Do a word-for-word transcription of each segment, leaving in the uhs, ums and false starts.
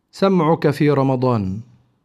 سمعك في رمضان.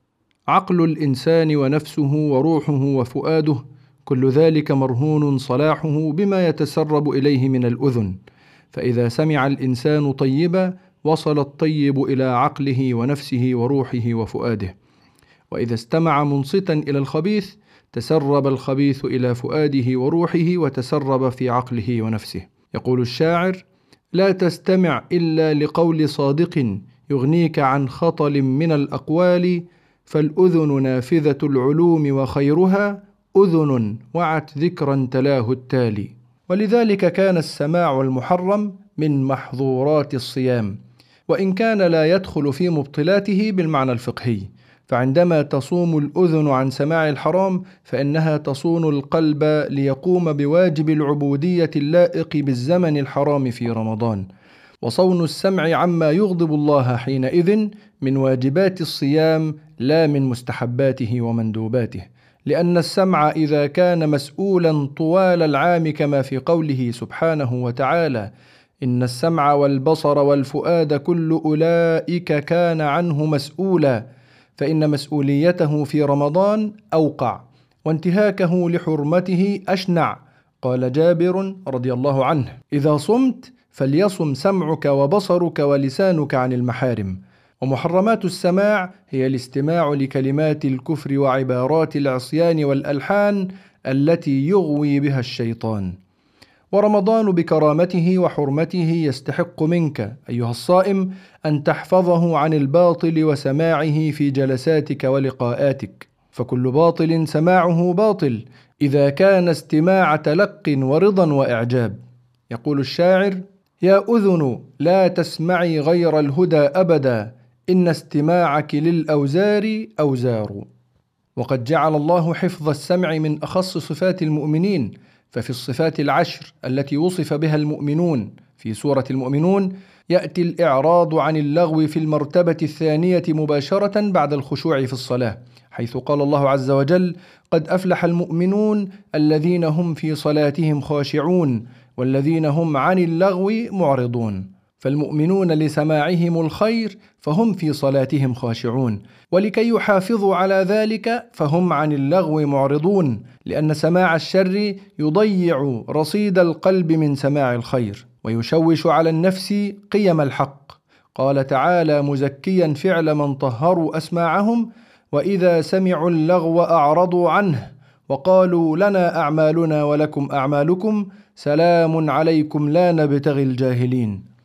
عقل الإنسان ونفسه وروحه وفؤاده كل ذلك مرهون صلاحه بما يتسرب إليه من الأذن، فإذا سمع الإنسان طيبا وصل الطيب إلى عقله ونفسه وروحه وفؤاده، وإذا استمع منصتا إلى الخبيث تسرب الخبيث إلى فؤاده وروحه وتسرب في عقله ونفسه. يقول الشاعر: لا تستمع إلا لقول صادق يغنيك عن خطل من الأقوال، فالأذن نافذة العلوم وخيرها أذن وعت ذكرا تلاه التالي. ولذلك كان السماع المحرم من محظورات الصيام، وإن كان لا يدخل في مبطلاته بالمعنى الفقهي، فعندما تصوم الأذن عن سماع الحرام فإنها تصون القلب ليقوم بواجب العبودية اللائق بالزمن الحرام في رمضان. وصون السمع عما يغضب الله حينئذ من واجبات الصيام لا من مستحباته ومندوباته، لأن السمع إذا كان مسؤولا طوال العام كما في قوله سبحانه وتعالى: إن السمع والبصر والفؤاد كل أولئك كان عنه مسؤولا، فإن مسؤوليته في رمضان أوقع، وانتهاكه لحرمته أشنع. قال جابر رضي الله عنه: إذا صمت فليصم سمعك وبصرك ولسانك عن المحارم. ومحرمات السماع هي الاستماع لكلمات الكفر وعبارات العصيان والألحان التي يغوي بها الشيطان. ورمضان بكرامته وحرمته يستحق منك أيها الصائم أن تحفظه عن الباطل وسماعه في جلساتك ولقاءاتك، فكل باطل سماعه باطل إذا كان استماع تلق ورضا وإعجاب. يقول الشاعر: يا أذن لا تسمعي غير الهدى أبدا، إن استماعك للأوزار أوزار. وقد جعل الله حفظ السمع من أخص صفات المؤمنين، ففي الصفات العشر التي وصف بها المؤمنون في سورة المؤمنون يأتي الإعراض عن اللغو في المرتبة الثانية مباشرة بعد الخشوع في الصلاة، حيث قال الله عز وجل: قد أفلح المؤمنون الذين هم في صلاتهم خاشعون والذين هم عن اللغو معرضون. فالمؤمنون لسماعهم الخير فهم في صلاتهم خاشعون، ولكي يحافظوا على ذلك فهم عن اللغو معرضون، لأن سماع الشر يضيع رصيد القلب من سماع الخير ويشوش على النفس قيم الحق. قال تعالى مزكيا فعل من طهروا أسماعهم: وإذا سمعوا اللغو أعرضوا عنه وقالوا لنا أعمالنا ولكم أعمالكم سلام عليكم لا نبتغي الجاهلين.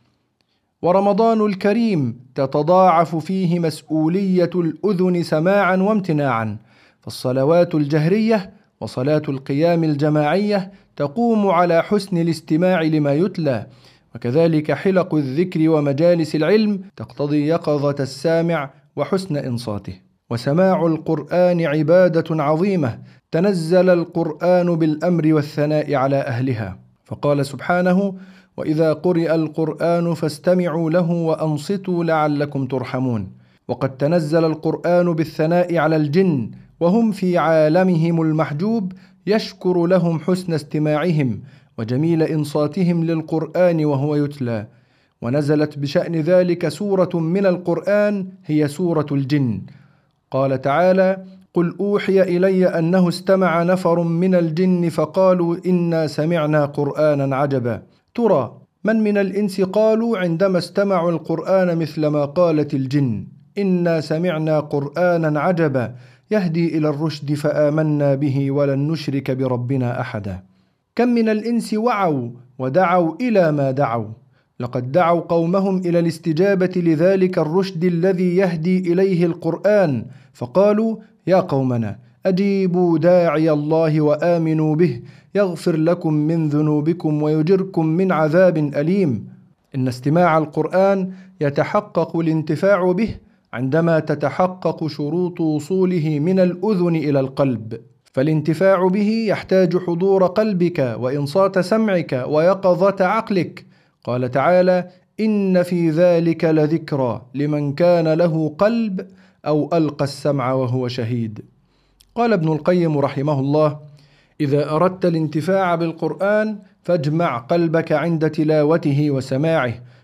ورمضان الكريم تتضاعف فيه مسؤولية الأذن سماعا وامتناعا، فالصلوات الجهرية وصلاة القيام الجماعية تقوم على حسن الاستماع لما يتلى، وكذلك حلق الذكر ومجالس العلم تقتضي يقظة السامع وحسن إنصاته. وسماع القرآن عبادة عظيمة، تنزل القرآن بالأمر والثناء على أهلها، فقال سبحانه: وإذا قرئ القرآن فاستمعوا له وأنصتوا لعلكم ترحمون. وقد تنزل القرآن بالثناء على الجن وهم في عالمهم المحجوب، يشكر لهم حسن استماعهم وجميل إنصاتهم للقرآن وهو يتلى. ونزلت بشأن ذلك سورة من القرآن هي سورة الجن. قال تعالى: قل أوحي إلي أنه استمع نفر من الجن فقالوا إنا سمعنا قرآنا عجبا. ترى من من الإنس قالوا عندما استمعوا القرآن مثل ما قالت الجن: إنا سمعنا قرآنا عجبا يهدي إلى الرشد فآمنا به ولن نشرك بربنا أحدا. كم من الإنس وعوا ودعوا إلى ما دعوا، لقد دعوا قومهم إلى الاستجابة لذلك الرشد الذي يهدي إليه القرآن، فقالوا: يا قومنا أجيبوا داعي الله وآمنوا به يغفر لكم من ذنوبكم ويجركم من عذاب أليم. إن استماع القرآن يتحقق الانتفاع به عندما تتحقق شروط وصوله من الأذن إلى القلب، فالانتفاع به يحتاج حضور قلبك وإنصات سمعك ويقظة عقلك. قال تعالى: إن في ذلك لذكرى لمن كان له قلب أو ألقى السمع وهو شهيد. قال ابن القيم رحمه الله: إذا أردت الانتفاع بالقرآن فاجمع قلبك عند تلاوته وسماعه،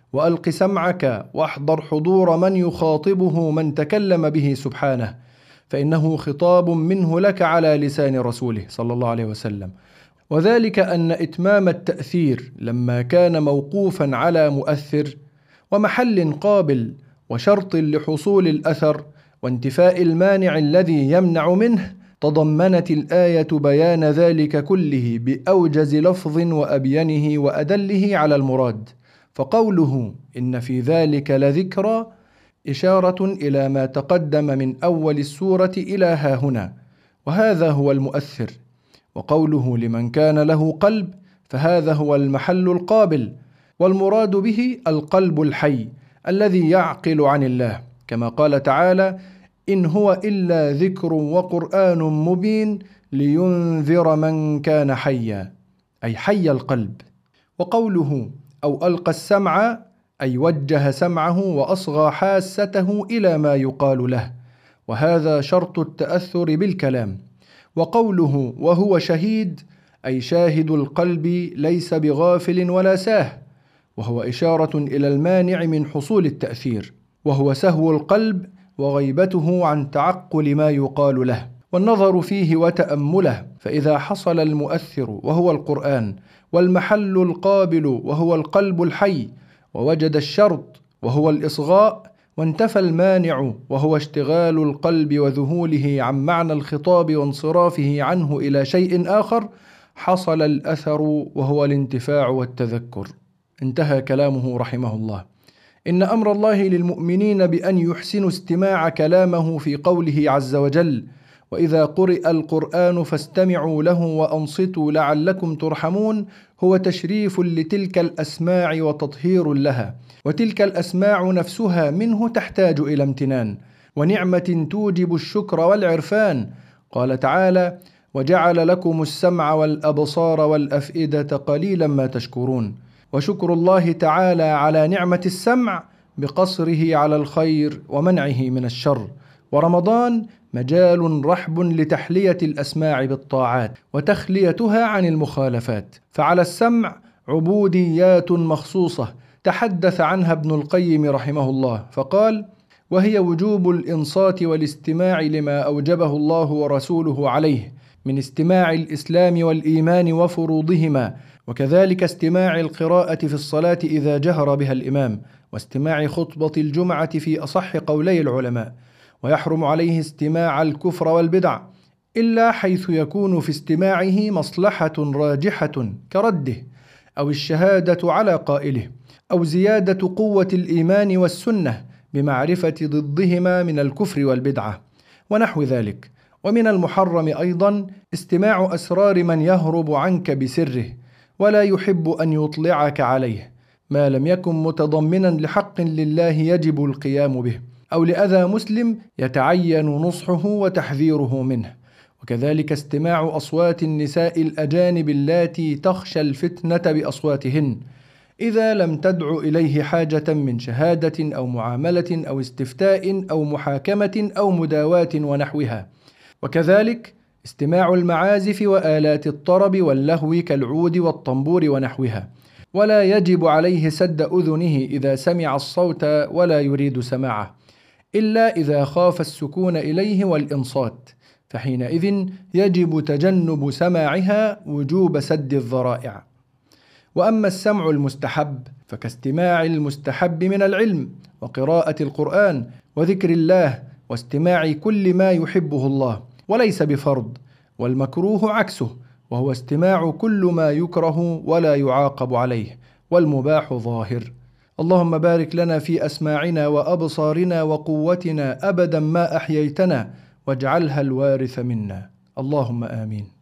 وألق سمعك واحضر حضور من يخاطبه من تكلم به سبحانه، فإنه خطاب منه لك على لسان رسوله صلى الله عليه وسلم. وذلك أن إتمام التأثير لما كان موقوفا على مؤثر ومحل قابل وشرط لحصول الأثر وانتفاء المانع الذي يمنع منه، تضمنت الآية بيان ذلك كله بأوجز لفظ وأبينه وأدله على المراد. فقوله إن في ذلك لذكرى إشارة إلى ما تقدم من أول السورة إلى هاهنا، وهذا هو المؤثر. وقوله لمن كان له قلب فهذا هو المحل القابل، والمراد به القلب الحي الذي يعقل عن الله، كما قال تعالى: إن هو إلا ذكر وقرآن مبين لينذر من كان حيا، أي حي القلب. وقوله أو ألقى السمع أي وجه سمعه وأصغى حاسته إلى ما يقال له، وهذا شرط التأثر بالكلام. وقوله وهو شهيد أي شاهد القلب ليس بغافل ولا ساه، وهو إشارة إلى المانع من حصول التأثير، وهو سهو القلب وغيبته عن تعقل ما يقال له والنظر فيه وتأمله. فإذا حصل المؤثر وهو القرآن، والمحل القابل وهو القلب الحي، ووجد الشرط وهو الإصغاء، وانتفى المانع وهو اشتغال القلب وذهوله عن معنى الخطاب وانصرافه عنه إلى شيء آخر، حصل الأثر وهو الانتفاع والتذكر. انتهى كلامه رحمه الله. إن أمر الله للمؤمنين بأن يحسنوا استماع كلامه في قوله عز وجل: وإذا قرئ القرآن فاستمعوا له وأنصتوا لعلكم ترحمون، هو تشريف لتلك الأسماع وتطهير لها، وتلك الأسماع نفسها منه تحتاج إلى امتنان ونعمة توجب الشكر والعرفان. قال تعالى: وجعل لكم السمع والأبصار والأفئدة قليلا ما تشكرون. وشكر الله تعالى على نعمة السمع بقصره على الخير ومنعه من الشر. ورمضان مجال رحب لتحلية الأسماع بالطاعات وتخليتها عن المخالفات، فعلى السمع عبوديات مخصوصة تحدث عنها ابن القيم رحمه الله فقال: وهي وجوب الإنصات والاستماع لما أوجبه الله ورسوله عليه من استماع الإسلام والإيمان وفروضهما، وكذلك استماع القراءة في الصلاة إذا جهر بها الإمام، واستماع خطبة الجمعة في أصح قولي العلماء. ويحرم عليه استماع الكفر والبدع إلا حيث يكون في استماعه مصلحة راجحة كرده، أو الشهادة على قائله، أو زيادة قوة الإيمان والسنة بمعرفة ضدهما من الكفر والبدعة ونحو ذلك. ومن المحرم أيضا استماع أسرار من يهرب عنك بسره ولا يحب أن يطلعك عليه، ما لم يكن متضمنا لحق لله يجب القيام به، أو لأذى مسلم يتعين نصحه وتحذيره منه. وكذلك استماع أصوات النساء الأجانب اللاتي تخشى الفتنة بأصواتهن إذا لم تدع إليه حاجة من شهادة أو معاملة أو استفتاء أو محاكمة أو مداواة ونحوها. وكذلك استماع المعازف وآلات الطرب واللهو كالعود والطنبور ونحوها، ولا يجب عليه سد أذنه إذا سمع الصوت ولا يريد سماعه، إلا إذا خاف السكون إليه والإنصات، فحينئذ يجب تجنب سماعها وجوب سد الذرائع. وأما السمع المستحب فكاستماع المستحب من العلم وقراءة القرآن وذكر الله واستماع كل ما يحبه الله وليس بفرض، والمكروه عكسه وهو استماع كل ما يكره ولا يعاقب عليه، والمباح ظاهر. اللهم بارك لنا في أسماعنا وأبصارنا وقوتنا أبدا ما أحييتنا، واجعلها الوارث منا. اللهم آمين.